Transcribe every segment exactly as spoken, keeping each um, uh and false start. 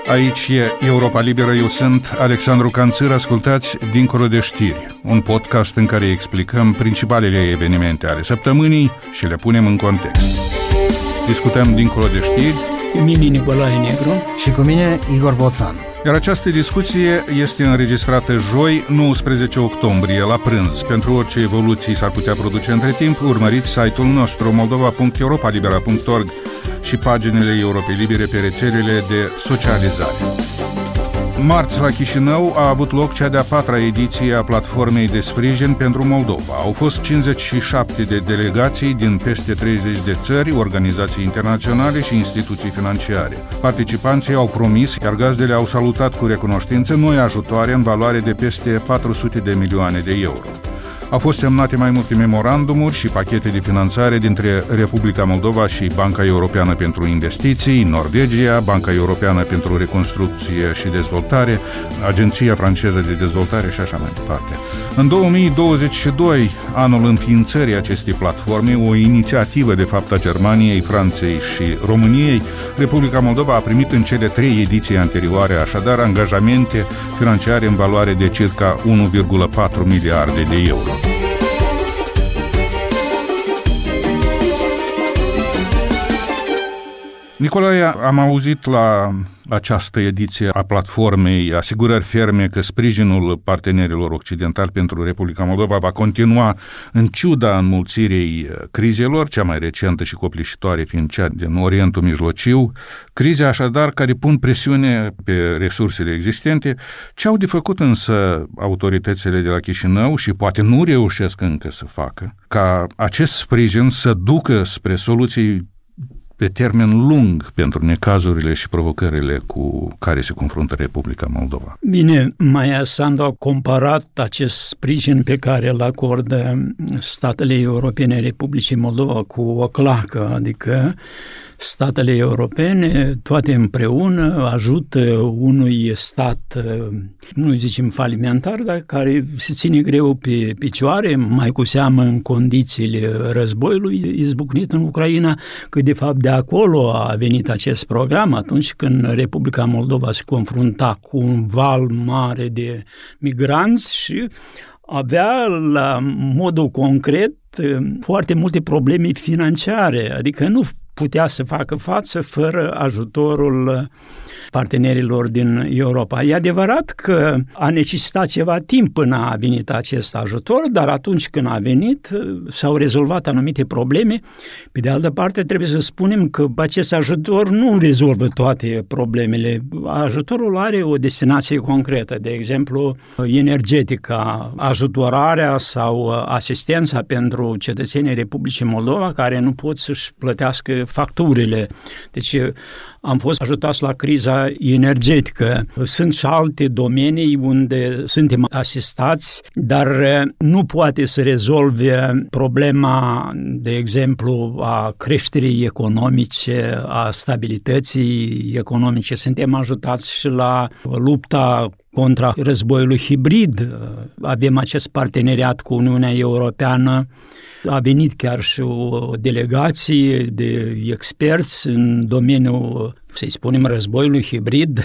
Aici e Europa Liberă, eu sunt Alexandru Canțir, ascultați Dincolo de știri, un podcast în care explicăm principalele evenimente ale săptămânii și le punem în context. Discutăm Dincolo de știri cu mine Nicolae Negru și cu mine Igor Boțan. Iar această discuție este înregistrată joi, nouăsprezece octombrie, la prânz. Pentru orice evoluții s-ar putea produce între timp, urmăriți site-ul nostru moldova punct europa libera punct org și paginile Europei Libere pe rețelele de socializare. Marți, la Chișinău, a avut loc cea de-a patra ediție a platformei de sprijin pentru Moldova. Au fost cincizeci și șapte de delegații din peste treizeci de țări, organizații internaționale și instituții financiare. Participanții au promis, iar gazdele au salutat cu recunoștință noi ajutoare în valoare de peste patru sute de milioane de euro. Au fost semnate mai multe memorandumuri și pachete de finanțare dintre Republica Moldova și Banca Europeană pentru Investiții, Norvegia, Banca Europeană pentru Reconstrucție și Dezvoltare, Agenția Franceză de Dezvoltare și așa mai departe. În două mii douăzeci și doi, anul înființării acestei platforme, o inițiativă de fapt a Germaniei, Franței și României, Republica Moldova a primit în cele trei ediții anterioare, așadar, angajamente financiare în valoare de circa unu virgulă patru miliarde de euro. Nicolae, am auzit la această ediție a platformei asigurări ferme că sprijinul partenerilor occidentali pentru Republica Moldova va continua în ciuda înmulțirii crizelor, cea mai recentă și copleșitoare fiind cea din Orientul Mijlociu, crize așadar care pun presiune pe resursele existente. Ce au de făcut însă autoritățile de la Chișinău și poate nu reușesc încă să facă ca acest sprijin să ducă spre soluții pe termen lung pentru necazurile și provocările cu care se confruntă Republica Moldova? Bine, Maia Sandu a comparat acest sprijin pe care îl acordă statele europene Republicii Moldova cu o clacă, adică statele europene, toate împreună, ajută unui stat, nu zicem falimentar, dar care se ține greu pe picioare, mai cu seamă în condițiile războiului izbucnit în Ucraina, că de fapt de acolo a venit acest program atunci când Republica Moldova se confrunta cu un val mare de migranți și avea la modul concret foarte multe probleme financiare, adică nu putea să facă față fără ajutorul partenerilor din Europa. E adevărat că a necesitat ceva timp până a venit acest ajutor, dar atunci când a venit s-au rezolvat anumite probleme. Pe de altă parte, trebuie să spunem că acest ajutor nu rezolvă toate problemele. Ajutorul are o destinație concretă, de exemplu, energetica, ajutorarea sau asistența pentru cetățenii Republicii Moldova care nu pot să-și plătească facturile. Deci am fost ajutați la criza energetică. Sunt și alte domenii unde suntem asistați, dar nu poate să rezolve problema, de exemplu, a creșterii economice, a stabilității economice. Suntem ajutați și la lupta contra războiului hibrid. Avem acest parteneriat cu Uniunea Europeană. A venit chiar și o delegație de experți în domeniul, să-i spunem, războiului hibrid,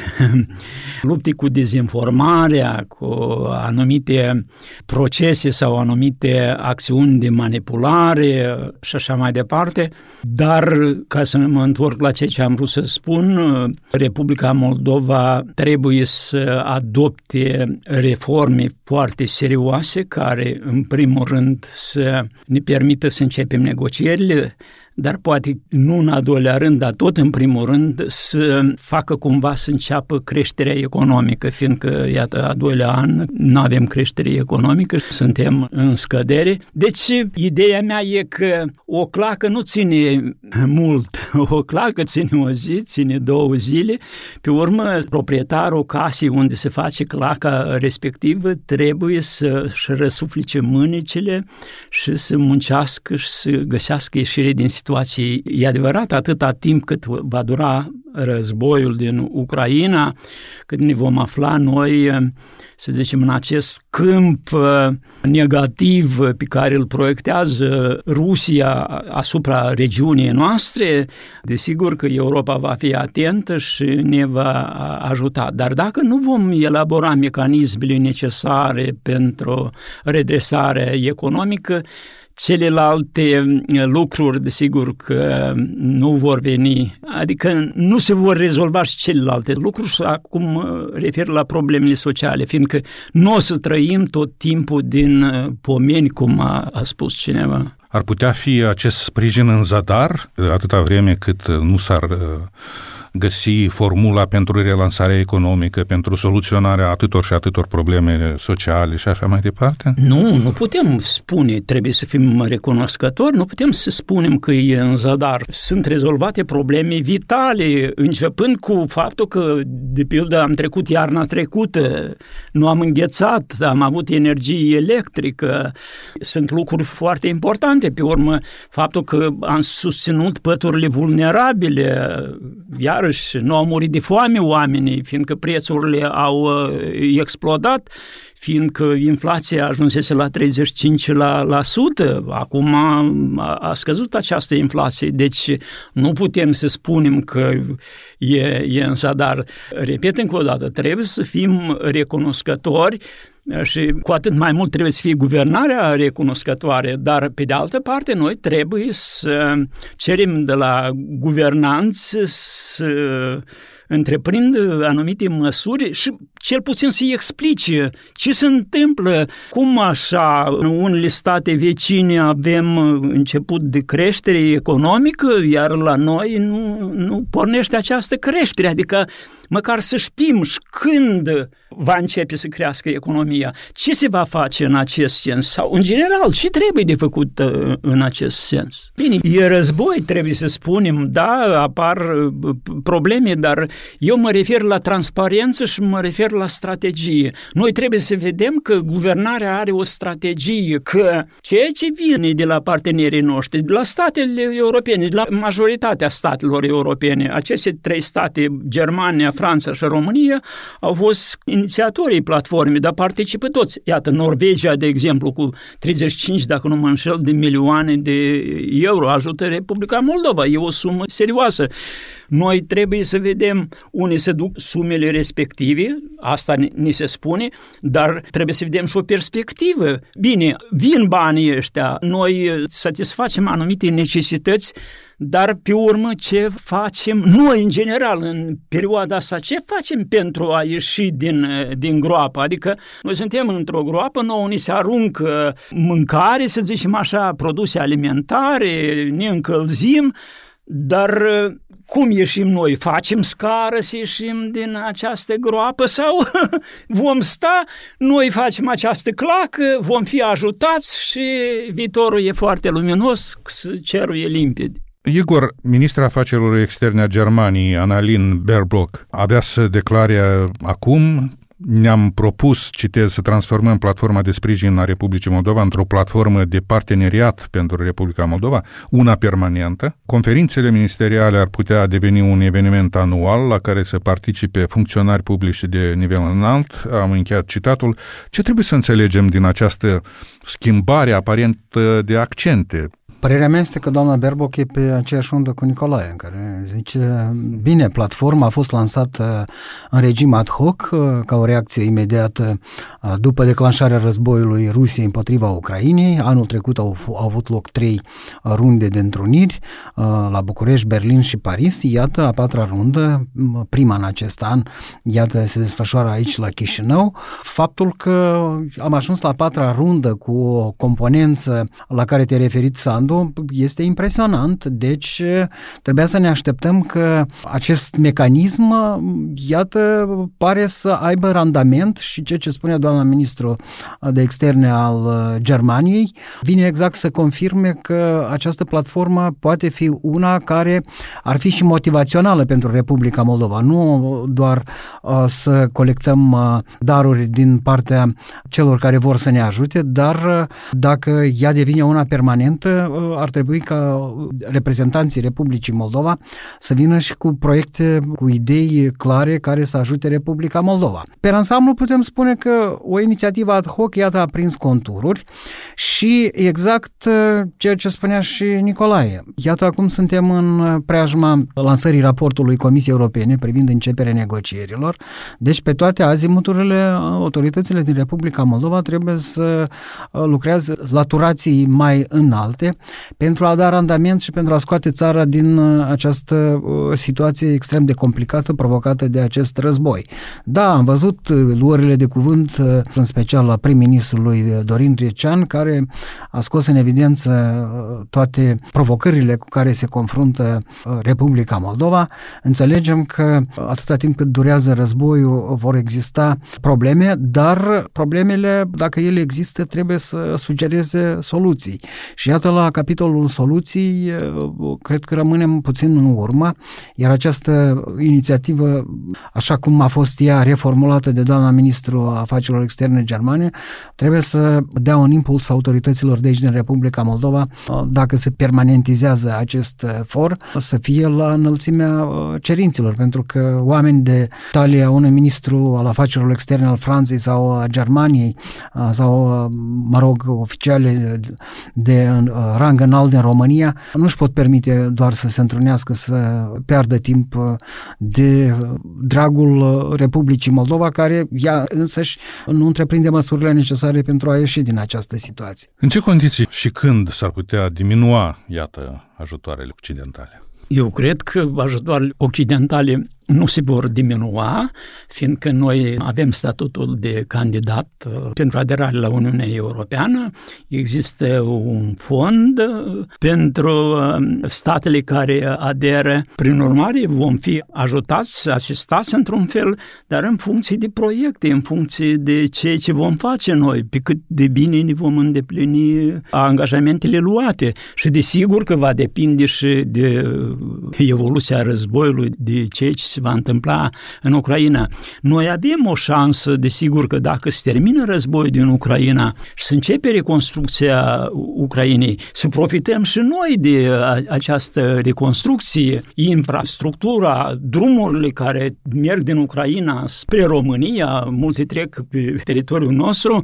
lupte cu dezinformarea, cu anumite procese sau anumite acțiuni de manipulare și așa mai departe. Dar, ca să mă întorc la ceea ce am vrut să spun, Republica Moldova trebuie să adopte reforme foarte serioase care, în primul rând, să ne permită să începem negocierile, dar poate nu în a doilea rând, dar tot în primul rând să facă cumva să înceapă creșterea economică, fiindcă, iată, a doilea an nu avem creștere economică, suntem în scădere. Deci, ideea mea e că o clacă nu ține mult, o clacă ține o zi, ține două zile, pe urmă, proprietarul casei unde se face claca respectivă trebuie să-și răsuflice mânecile și să muncească și să găsească ieșire din situație situație. E adevărat, atâta timp cât va dura războiul din Ucraina, cât ne vom afla noi, să zicem, în acest câmp negativ pe care îl proiectează Rusia asupra regiunii noastre, desigur că Europa va fi atentă și ne va ajuta. Dar dacă nu vom elabora mecanismele necesare pentru redresarea economică, celelalte lucruri, desigur că nu vor veni, adică nu se vor rezolva și celelalte lucruri, și acum refer la problemele sociale, fiindcă nu o să trăim tot timpul din pomeni, cum a, a spus cineva. Ar putea fi acest sprijin în zadar, atâta vreme cât nu s-ar găsi formula pentru relansarea economică, pentru soluționarea atâtor și atâtor probleme sociale și așa mai departe? Nu, nu putem spune, trebuie să fim recunoscători, nu putem să spunem că e în zadar. Sunt rezolvate probleme vitale, începând cu faptul că, de pildă, am trecut iarna trecută, nu am înghețat, am avut energie electrică, sunt lucruri foarte importante. Pe urmă, faptul că am susținut păturile vulnerabile, iar nu au murit de foame oamenii, fiindcă prețurile au uh, explodat, fiindcă inflația ajunsese la treizeci și cinci la sută, acum a, a scăzut această inflație, deci nu putem să spunem că e, e în zadar. Repet încă o dată, trebuie să fim recunoscători și cu atât mai mult trebuie să fie guvernarea recunoscătoare, dar pe de altă parte noi trebuie să cerem de la guvernanți să întreprindă anumite măsuri și cel puțin să-i explice ce se întâmplă, cum așa în unele state vecine avem început de creștere economică, iar la noi nu, nu pornește această creștere, adică măcar să știm și când va începe să crească economia, ce se va face în acest sens sau, în general, ce trebuie de făcut în acest sens. Bine, e război, trebuie să spunem, da, apar probleme, dar eu mă refer la transparență și mă refer la strategie. Noi trebuie să vedem că guvernarea are o strategie, că ceea ce vine de la partenerii noștri, de la statele europene, de la majoritatea statelor europene, aceste trei state, Germania, Franța și România, au fost inițiatorii platformei, dar participă toți. Iată, Norvegia, de exemplu, cu treizeci și cinci, dacă nu mă înșel, de milioane de euro ajută Republica Moldova. E o sumă serioasă. Noi trebuie să vedem unde se duc sumele respective, asta ni se spune, dar trebuie să vedem și o perspectivă. Bine, vin banii ăștia, noi satisfacem anumite necesități, dar pe urmă ce facem noi în general în perioada asta, ce facem pentru a ieși din, din groapă? Adică noi suntem într-o groapă, nouă ni se aruncă mâncare, să zicem așa, produse alimentare, ne încălzim, dar cum ieșim noi? Facem scară să ieșim din această groapă sau vom sta, noi facem această clacă, vom fi ajutați și viitorul e foarte luminos, cerul e limpede. Igor, ministra afacerilor externe a Germaniei, Annalena Baerbock, avea să declare acum: ne-am propus, citez, să transformăm platforma de sprijin a Republicii Moldova într-o platformă de parteneriat pentru Republica Moldova, una permanentă. Conferințele ministeriale ar putea deveni un eveniment anual la care să participe funcționari publici de nivel înalt. Am încheiat citatul. Ce trebuie să înțelegem din această schimbare aparent de accente? Părerea mea este că doamna Baerbock e pe aceeași undă cu Nicolae, în care zice, bine, platforma a fost lansată în regim ad hoc, ca o reacție imediată după declanșarea războiului Rusiei împotriva Ucrainei. Anul trecut au, au avut loc trei runde de întruniri la București, Berlin și Paris. Iată, a patra rundă, prima în acest an, iată, se desfășoară aici la Chișinău. Faptul că am ajuns la a patra rundă cu o componență la care te-ai referit, Sandu, este impresionant, deci trebuia să ne așteptăm că acest mecanism, iată, pare să aibă randament și ceea ce spune doamna ministru de externe al Germaniei vine exact să confirme că această platformă poate fi una care ar fi și motivațională pentru Republica Moldova, nu doar uh, să colectăm uh, daruri din partea celor care vor să ne ajute, dar uh, dacă ea devine una permanentă, ar trebui ca reprezentanții Republicii Moldova să vină și cu proiecte, cu idei clare care să ajute Republica Moldova. Pe ansamblu putem spune că o inițiativă ad hoc, iată, a prins contururi și exact ceea ce spunea și Nicolae. Iată, acum suntem în preajma lansării raportului Comisiei Europene privind începerea negocierilor. Deci, pe toate azimuturile, autoritățile din Republica Moldova trebuie să lucreze la turații mai înalte pentru a da randament și pentru a scoate țara din această situație extrem de complicată provocată de acest război. Da, am văzut luările de cuvânt, în special la prim-ministrului Dorin Grecean, care a scos în evidență toate provocările cu care se confruntă Republica Moldova. Înțelegem că atâta timp cât durează războiul vor exista probleme, dar problemele, dacă ele există, trebuie să sugereze soluții. Și iată, la capitolul soluții, cred că rămânem puțin în urmă, iar această inițiativă, așa cum a fost ea reformulată de doamna ministru a afacerilor externe germane, trebuie să dea un impuls autorităților de aici din Republica Moldova, dacă se permanentizează acest for, să fie la înălțimea cerințelor, pentru că oameni de talia unui ministru al afacerilor externe al Franței sau a Germaniei sau, mă rog, oficiale de rang înalt din România nu își pot permite doar să se întrunească, să piardă timp de dragul Republicii Moldova, care ea însăși nu întreprinde măsurile necesare pentru a ieși din această situație. În ce condiții și când s-ar putea diminua, iată, ajutoarele occidentale? Eu cred că ajutoarele occidentale nu se vor diminua, fiindcă noi avem statutul de candidat pentru aderare la Uniunea Europeană. Există un fond pentru statele care aderă. Prin urmare, vom fi ajutați, asistați într-un fel, dar în funcție de proiecte, în funcție de ceea ce vom face noi, pe cât de bine ne vom îndeplini angajamentele luate. Și desigur că va depinde și de evoluția războiului, de ceea ce se va întâmpla în Ucraina. Noi avem o șansă, desigur, că dacă se termină războiul din Ucraina și se începe reconstrucția Ucrainei, să profităm și noi de această reconstrucție, infrastructura, drumurile care merg din Ucraina spre România, multe trec pe teritoriul nostru,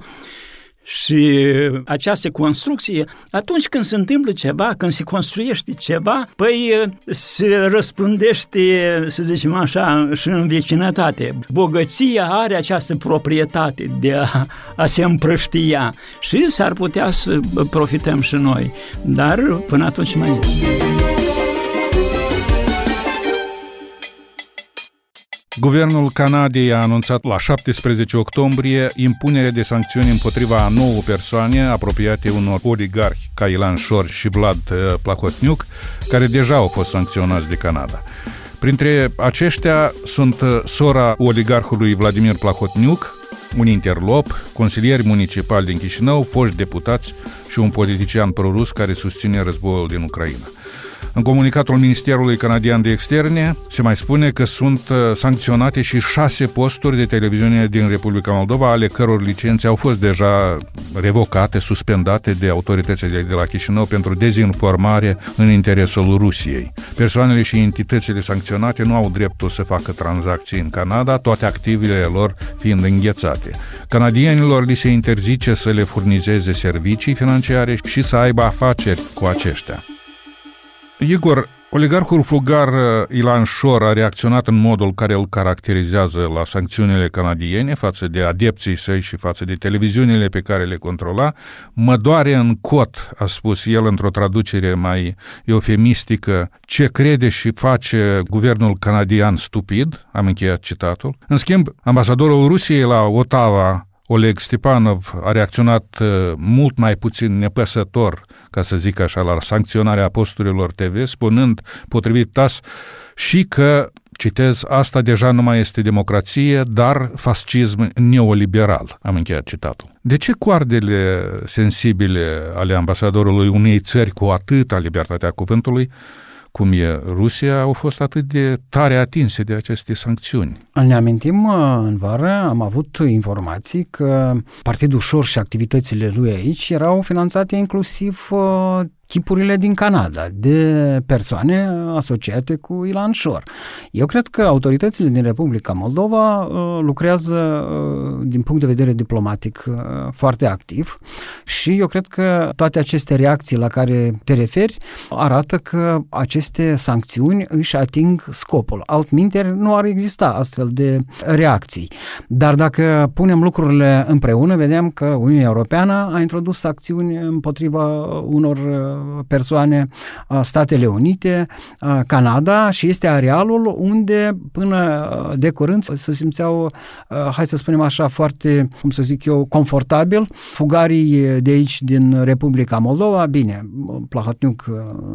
și această construcție, atunci când se întâmplă ceva, când se construiește ceva, păi se răspândește, să zicem așa, și în vecinătate. Bogăția are această proprietate de a, a se împrăștia și s-ar putea să profităm și noi. Dar până atunci mai este. Guvernul Canadei a anunțat la șaptesprezece octombrie impunerea de sancțiuni împotriva a nouă persoane apropiate unor oligarhi ca Ilan Șor și Vlad Plahotniuc, care deja au fost sancționați de Canada. Printre aceștia sunt sora oligarhului Vladimir Plahotniuc, un interlop, consilieri municipali din Chișinău, foști deputați și un politician prorus care susține războiul din Ucraina. În comunicatul Ministerului Canadian de Externe se mai spune că sunt sancționate și șase posturi de televiziune din Republica Moldova, ale căror licențe au fost deja revocate, suspendate de autoritățile de la Chișinău pentru dezinformare în interesul Rusiei. Persoanele și entitățile sancționate nu au dreptul să facă tranzacții în Canada, toate activele lor fiind înghețate. Canadienilor li se interzice să le furnizeze servicii financiare și să aibă afaceri cu aceștia. Igor, oligarhul fugar Ilan Șor a reacționat în modul care îl caracterizează la sancțiunile canadiene față de adepții săi și față de televiziunile pe care le controla. Mă doare în cot, a spus el într-o traducere mai eufemistică, ce crede și face guvernul canadian stupid, am încheiat citatul. În schimb, ambasadorul Rusiei la Ottawa, Oleg Stepanov, a reacționat mult mai puțin nepăsător, ca să zic așa, la sancționarea posturilor T V, spunând, potrivit T A S, și că, citez, asta deja nu mai este democrație, dar fascism neoliberal. Am încheiat citatul. De ce coardele sensibile ale ambasadorului unei țări cu atâta libertatea cuvântului, cum e Rusia, au fost atât de tare atinse de aceste sancțiuni? Ne amintim, în vară am avut informații că Partidul Șor și activitățile lui aici erau finanțate inclusiv chipurile din Canada, de persoane asociate cu Ilan Shor. Eu cred că autoritățile din Republica Moldova lucrează din punct de vedere diplomatic foarte activ și eu cred că toate aceste reacții la care te referi arată că aceste sancțiuni își ating scopul. Altminteri nu ar exista astfel de reacții. Dar dacă punem lucrurile împreună, vedem că Uniunea Europeană a introdus sancțiuni împotriva unor persoane, Statele Unite, Canada și este arealul unde până de curând se simțeau, hai să spunem așa, foarte, cum să zic eu, confortabil. Fugarii de aici din Republica Moldova, bine, Plahotniuc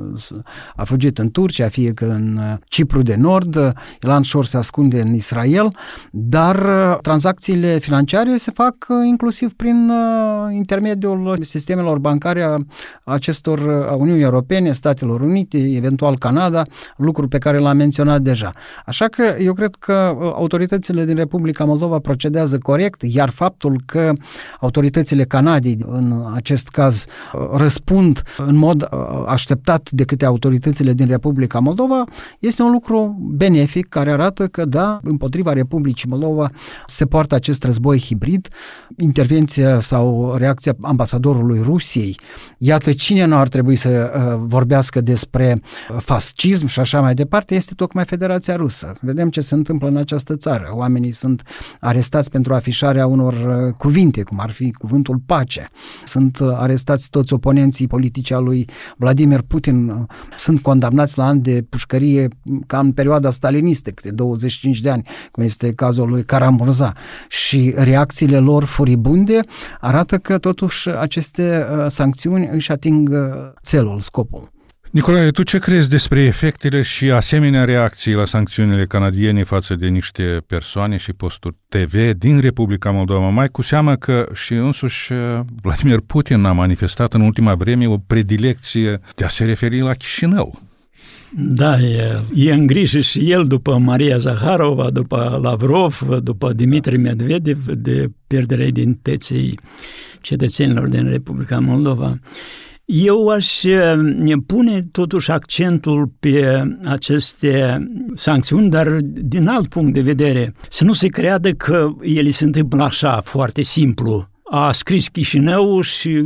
a fugit în Turcia, fie că în Cipru de Nord, Ilan Shor se ascunde în Israel, dar tranzacțiile financiare se fac inclusiv prin intermediul sistemelor bancare a acestor a Uniunii Europene, Statelor Unite, eventual Canada, lucruri pe care l-am menționat deja. Așa că eu cred că autoritățile din Republica Moldova procedează corect, iar faptul că autoritățile Canadei, în acest caz, răspund în mod așteptat de către autoritățile din Republica Moldova, este un lucru benefic care arată că, da, împotriva Republicii Moldova se poartă acest război hibrid. Intervenția sau reacția ambasadorului Rusiei, iată cine nu ar trebui să uh, vorbească despre fascism și așa mai departe, este tocmai Federația Rusă. Vedem ce se întâmplă în această țară. Oamenii sunt arestați pentru afișarea unor uh, cuvinte, cum ar fi cuvântul pace. Sunt uh, arestați toți oponenții politici al lui Vladimir Putin. Uh, sunt condamnați la ani de pușcărie ca în perioada stalinistă, câte douăzeci și cinci de ani, cum este cazul lui Karamurza. Și reacțiile lor furibunde arată că totuși aceste uh, sancțiuni își ating uh, țelul, scopul. Nicolae, tu ce crezi despre efectele și asemenea reacții la sancțiunile canadiene față de niște persoane și posturi T V din Republica Moldova, mai cu seamă că și însuși Vladimir Putin a manifestat în ultima vreme o predilecție de a se referi la Chișinău? Da, e, e în grijă și el după Maria Zaharova, după Lavrov, după Dimitri Medvedev, de pierderea identității cetățenilor din Republica Moldova. Eu aș pune totuși accentul pe aceste sancțiuni, dar din alt punct de vedere. Să nu se creadă că ele se întâmplă așa, foarte simplu. A scris Chișinău și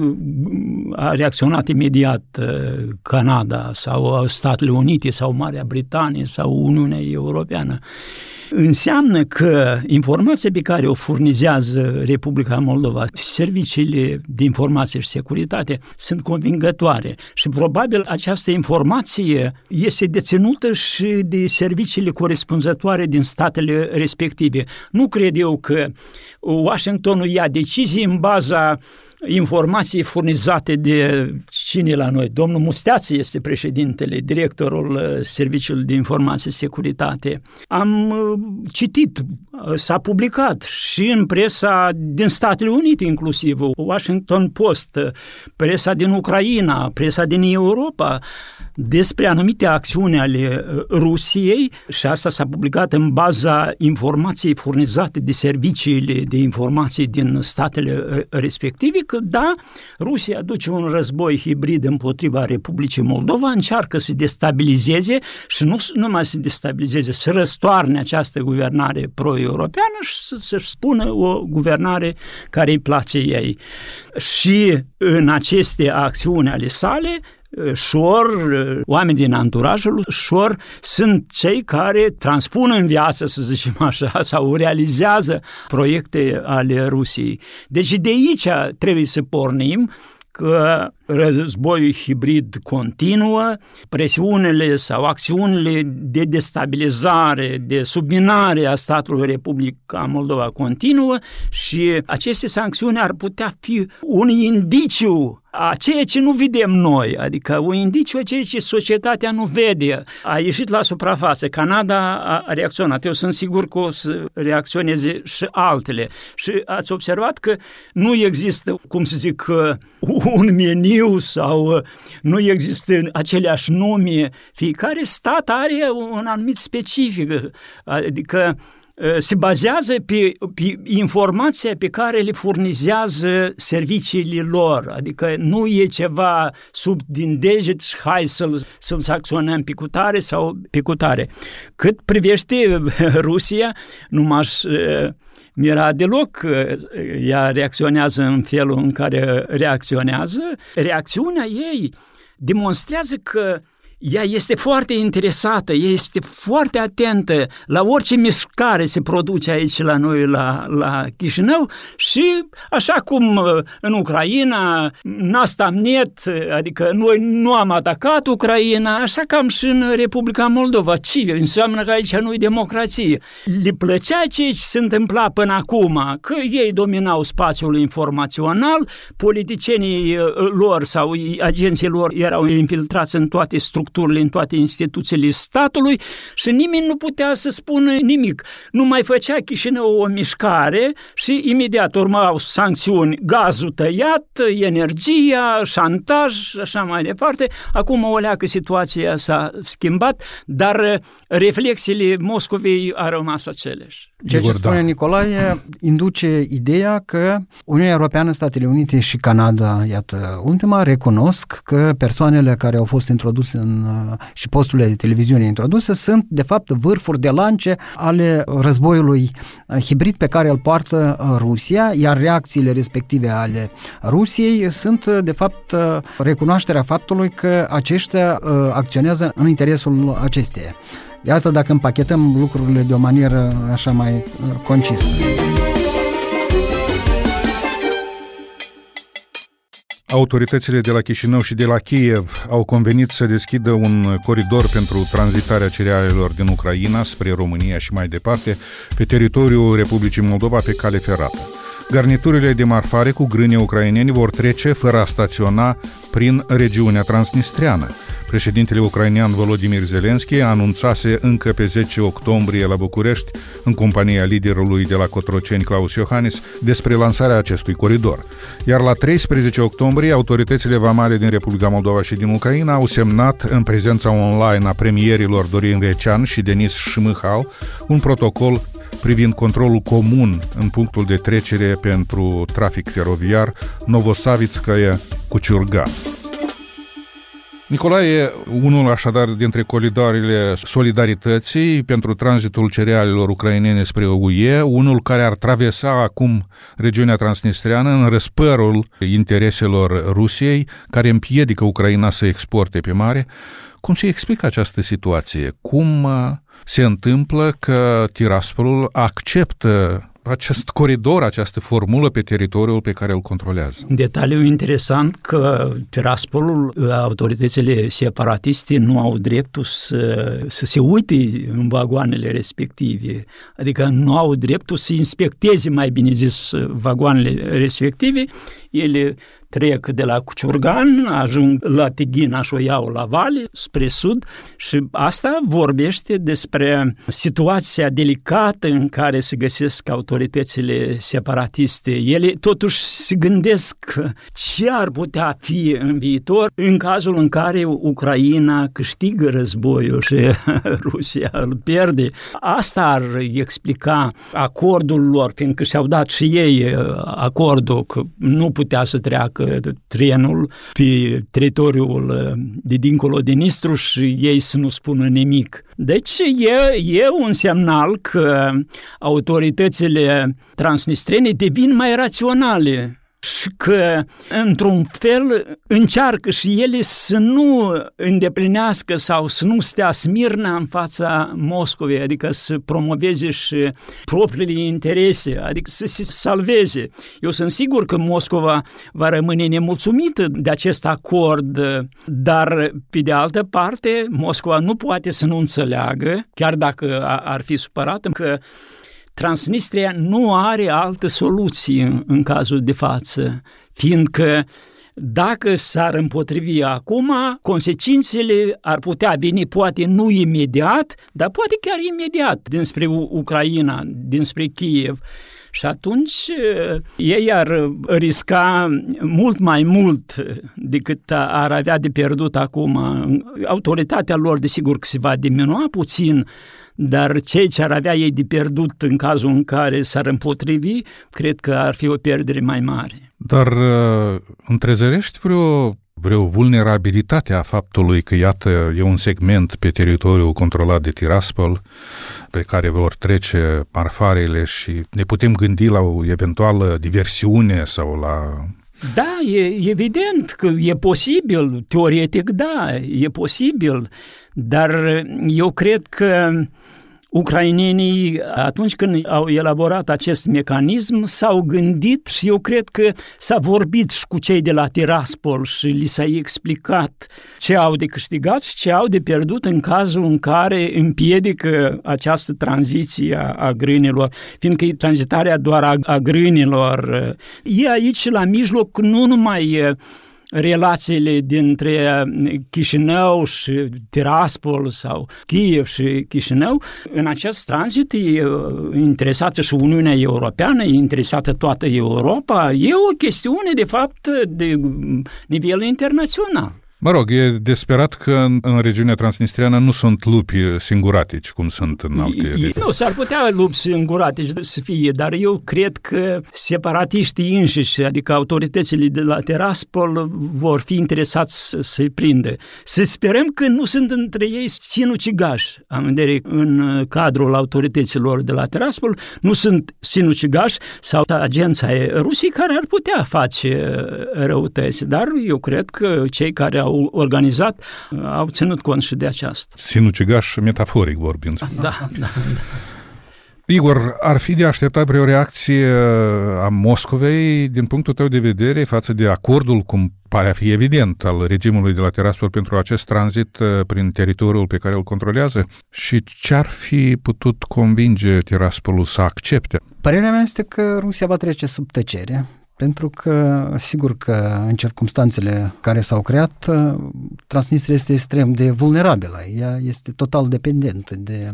a reacționat imediat Canada sau Statele Unite sau Marea Britanie sau Uniunea Europeană. Înseamnă că informația pe care o furnizează Republica Moldova, serviciile de informație și securitate, sunt convingătoare și probabil această informație este deținută și de serviciile corespunzătoare din statele respective. Nu cred eu că Washingtonul ia decizii în baza informații furnizate de cine la noi? Domnul Musteață este președintele, directorul Serviciului de Informație și Securitate. Am citit, s-a publicat și în presa din Statele Unite inclusiv, Washington Post, presa din Ucraina, presa din Europa, despre anumite acțiuni ale Rusiei și asta s-a publicat în baza informației furnizate de serviciile de informații din statele respective, că da, Rusia duce un război hibrid împotriva Republicii Moldova, încearcă să destabilizeze și nu numai să destabilizeze, să răstoarne această guvernare pro-europeană și să, să-și spună o guvernare care îi place ei. Și în aceste acțiuni ale sale, Shor, oameni din anturajul Shor sunt cei care transpun în viață, să zicem așa, sau realizează proiecte ale Rusiei. Deci de aici trebuie să pornim că războiul hibrid continuă, presiunile sau acțiunile de destabilizare, de subminare a statului Republica Moldova continuă și aceste sancțiuni ar putea fi un indiciu a ceea ce nu vedem noi, adică un indiciu a ceea ce societatea nu vede. A ieșit la suprafață, Canada a reacționat, eu sunt sigur că o să reacționeze și altele. Și ați observat că nu există, cum să zic, un meniu sau nu există aceleași nume. Fiecare stat are un anumit specific, adică se bazează pe, pe informația pe care le furnizează serviciile lor, adică nu e ceva sub din deget și hai să-l, să-l sancționăm pe cutare sau pe cutare. Cât privește Rusia, nu m-aș mira deloc că ea reacționează în felul în care reacționează. Reacțiunea ei demonstrează că ea este foarte interesată, ea este foarte atentă la orice mișcare se produce aici la noi, la, la Chișinău și așa cum în Ucraina, Nastamnet, adică noi nu am atacat Ucraina, așa cam și în Republica Moldova. Ce înseamnă că aici nu e democrație? Le plăcea ce se întâmpla până acum, că ei dominau spațiul informațional, politicienii lor sau agenții lor erau infiltrați în toate structurile, în toate instituțiile statului și nimeni nu putea să spună nimic. Nu mai făcea Chișinău o mișcare și imediat urmau sancțiuni, gazul tăiat, energia, șantaj și așa mai departe. Acum o leacă situația s-a schimbat, dar reflexiile Moscovei au rămas aceleași. Ceea ce spune Nicolae induce ideea că Uniunea Europeană, Statele Unite și Canada, iată, ultima, recunosc că persoanele care au fost introduse în, și posturile de televiziune introduse sunt, de fapt, vârfuri de lance ale războiului hibrid pe care îl poartă Rusia, iar reacțiile respective ale Rusiei sunt, de fapt, recunoașterea faptului că aceștia acționează în interesul acesteia. Iată dacă împachetăm lucrurile de o manieră așa mai concisă. Autoritățile de la Chișinău și de la Kiev au convenit să deschidă un coridor pentru tranzitarea cerealelor din Ucraina spre România și mai departe pe teritoriul Republicii Moldova pe cale ferată. Garniturile de marfare cu grâne ucraineni vor trece fără a staționa prin regiunea transnistreană. Președintele ucrainean Volodymyr Zelensky anunțase încă pe zece octombrie la București, în compania liderului de la Cotroceni Klaus Iohannis, despre lansarea acestui coridor. Iar la treisprezece octombrie, autoritățile vamale din Republica Moldova și din Ucraina au semnat, în prezența online a premierilor Dorin Recean și Denis Shmyhal, un protocol privind controlul comun în punctul de trecere pentru trafic feroviar Novosavitskaya-Kuchurga. Nicolae, unul așadar dintre coridoarele solidarității pentru tranzitul cerealelor ucrainene spre U E, unul care ar traversa acum regiunea transnistreană în răspărul intereselor Rusiei, care împiedică Ucraina să exporte pe mare. Cum se explică această situație? Cum se întâmplă că Tiraspolul acceptă acest coridor, această formulă pe teritoriul pe care îl controlează? Detaliu interesant că Tiraspolul, autoritățile separatiste nu au dreptul să, să se uite în vagoanele respective, adică nu au dreptul să inspecteze, mai bine zis, vagoanele respective. Ele trec de la Cuciurgan, ajung la Tighina și o iau la Vale, spre sud, și asta vorbește despre situația delicată în care se găsesc autoritățile separatiste. Ele totuși se gândesc ce ar putea fi în viitor în cazul în care Ucraina câștigă războiul și Rusia îl pierde. Asta ar explica acordul lor, fiindcă și-au dat și ei acordul că nu putea să treacă trenul pe teritoriul de dincolo de Nistru și ei să nu spună nimic. Deci e, e un semnal că autoritățile transnistrene devin mai raționale și că, într-un fel, încearcă și ele să nu îndeplinească sau să nu stea smirna în fața Moscovei, adică să promoveze și propriile interese, adică să se salveze. Eu sunt sigur că Moscova va rămâne nemulțumită de acest acord, dar, pe de altă parte, Moscova nu poate să nu înțeleagă, chiar dacă ar fi supărată, că Transnistria nu are altă soluție în, în cazul de față, fiindcă dacă s-ar împotrivi acum, consecințele ar putea veni poate nu imediat, dar poate chiar imediat dinspre Ucraina, dinspre Kiev. Și atunci ei ar risca mult mai mult decât ar avea de pierdut acum. Autoritatea lor, desigur, că se va diminua puțin, dar cei ce ar avea ei de pierdut în cazul în care s-ar împotrivi, cred că ar fi o pierdere mai mare. Dar uh, întrezărești vreo, vreo vulnerabilitate a faptului că, iată, e un segment pe teritoriul controlat de Tiraspol pe care vor trece marfarele și ne putem gândi la o eventuală diversiune sau la... Da, e evident că e posibil, teoretic da, e posibil, dar eu cred că ucrainenii, atunci când au elaborat acest mecanism, s-au gândit și eu cred că s-a vorbit și cu cei de la Tiraspol și li s-a explicat ce au de câștigat și ce au de pierdut în cazul în care împiedică această tranziție a grânilor, fiindcă e tranzitarea doar a, a grânilor. E aici la mijloc nu numai relațiile dintre Chișinău și Tiraspol sau Kiev și Chișinău. În acest tranzit e interesată și Uniunea Europeană, e interesată toată Europa. E o chestiune, de fapt, de nivel internațional. Mă rog, e desperat că în, în regiunea transnistriană nu sunt lupi singuratici, cum sunt în alte... E, nu, s-ar putea lupi singuratici să fie, dar eu cred că separatiștii înșiși, adică autoritățile de la Tiraspol, vor fi interesați să se prindă. Să sperăm că nu sunt între ei sinucigași, am vedere în cadrul autorităților de la Tiraspol, nu sunt sinucigași sau agența Rusiei care ar putea face răutăți, dar eu cred că cei care au organizat, au ținut cont și de aceasta. Sinucigaș metaforic vorbind. Da, da, da. Igor, ar fi de așteptat vreo reacție a Moscovei din punctul tău de vedere față de acordul, cum pare a fi evident, al regimului de la Tiraspol pentru acest tranzit prin teritoriul pe care îl controlează? Și ce ar fi putut convinge Tiraspolul să accepte? Părerea mea este că Rusia va trece sub tăcere, pentru că, sigur că în circumstanțele care s-au creat, Transnistria este extrem de vulnerabilă. Ea este total dependentă de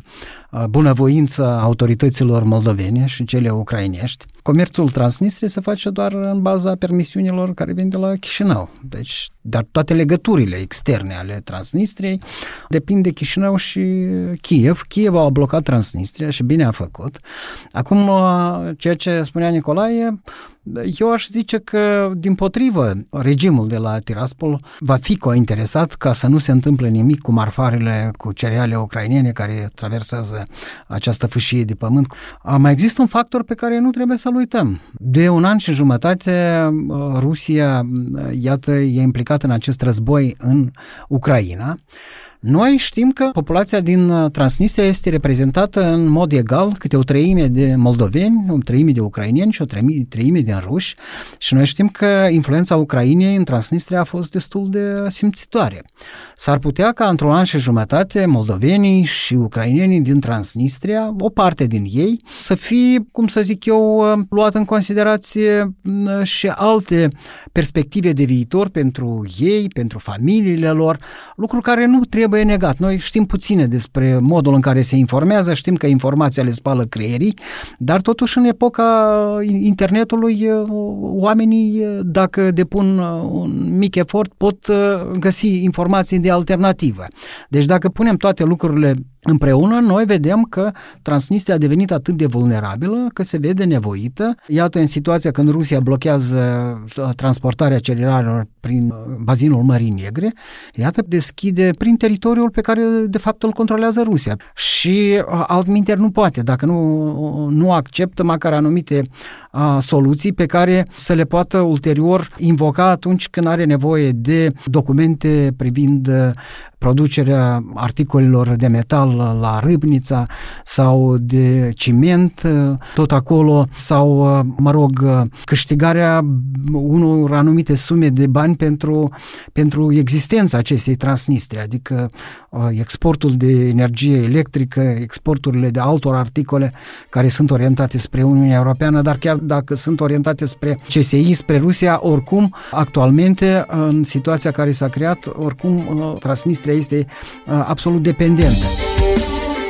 bunăvoința autorităților moldovene și cele ucrainești. Comerțul Transnistriei se face doar în baza permisiunilor care vin de la Chișinău. Deci, dar toate legăturile externe ale Transnistriei depind de Chișinău și Kiev. Kiev a blocat Transnistria și bine a făcut. Acum, ceea ce spunea Nicolae, eu aș zice că, dimpotrivă, regimul de la Tiraspol va fi cointeresat ca să nu se întâmple nimic cu marfarele, cu cereale ucrainene care traversează această fâșie de pământ. Mai există un factor pe care nu trebuie să-l uităm. De un an și jumătate, Rusia, iată, e implicată în acest război în Ucraina. Noi știm că populația din Transnistria este reprezentată în mod egal, câte o treime de moldoveni, o treime de ucraineni și o treime de ruși, și noi știm că influența Ucrainei în Transnistria a fost destul de simțitoare. S-ar putea ca într-un an și jumătate moldovenii și ucrainenii din Transnistria, o parte din ei, să fie, cum să zic eu, luat în considerație și alte perspective de viitor pentru ei, pentru familiile lor, lucru care nu trebuie trebuie negat. Noi știm puține despre modul în care se informează, știm că informația le spală creierii, dar totuși în epoca internetului oamenii, dacă depun un mic efort, pot găsi informații de alternativă. Deci dacă punem toate lucrurile împreună, noi vedem că Transnistria a devenit atât de vulnerabilă că se vede nevoită. Iată, în situația când Rusia blochează transportarea cerealelor prin bazinul Mării Negre, iată, deschide prin teritoriul pe care de fapt îl controlează Rusia. Și altminteri nu poate, dacă nu, nu acceptă măcar anumite a, soluții pe care să le poată ulterior invoca atunci când are nevoie de documente privind producerea articolelor de metal la Râbnița sau de ciment, tot acolo, sau, mă rog, câștigarea unor anumite sume de bani pentru, pentru existența acestei Transnistria, adică exportul de energie electrică, exporturile de altor articole care sunt orientate spre Uniunea Europeană, dar chiar dacă sunt orientate spre C S I, spre Rusia, oricum, actualmente, în situația care s-a creat, oricum, Transnistria este absolut dependentă.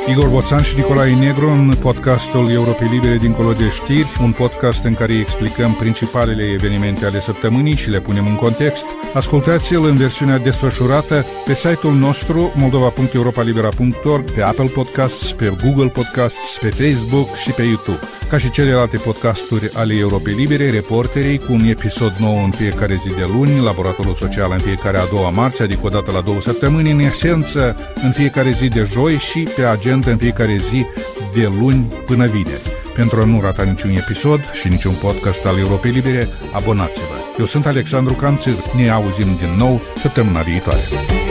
Igor Boțan și Nicolae Negru în podcastul Europei Libere dincolo de știri, un podcast în care explicăm principalele evenimente ale săptămânii și le punem în context. Ascultați-l în versiunea desfășurată pe site-ul nostru moldova punct europa libera punct org, pe Apple Podcasts, pe Google Podcasts, pe Facebook și pe YouTube. Ca și celelalte podcasturi ale Europei Libere, Reporterii cu un episod nou în fiecare zi de luni, Laboratorul Social în fiecare a doua marți, adică o dată la două săptămâni, în esență în fiecare zi de joi și pe agenda în fiecare zi de luni până vineri. Pentru a nu rata niciun episod și niciun podcast al Europei Libere, abonați-vă. Eu sunt Alexandru Canțir, ne auzim din nou săptămâna viitoare.